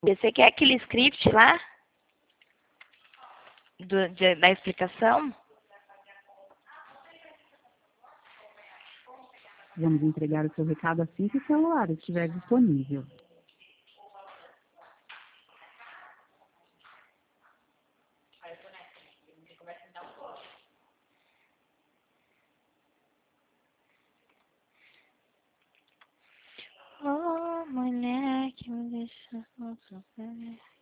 Você quer aquele script lá? Da explicação? Vamos entregar o seu recado assim que o celular estiver disponível. Oh, mulher que me deixa.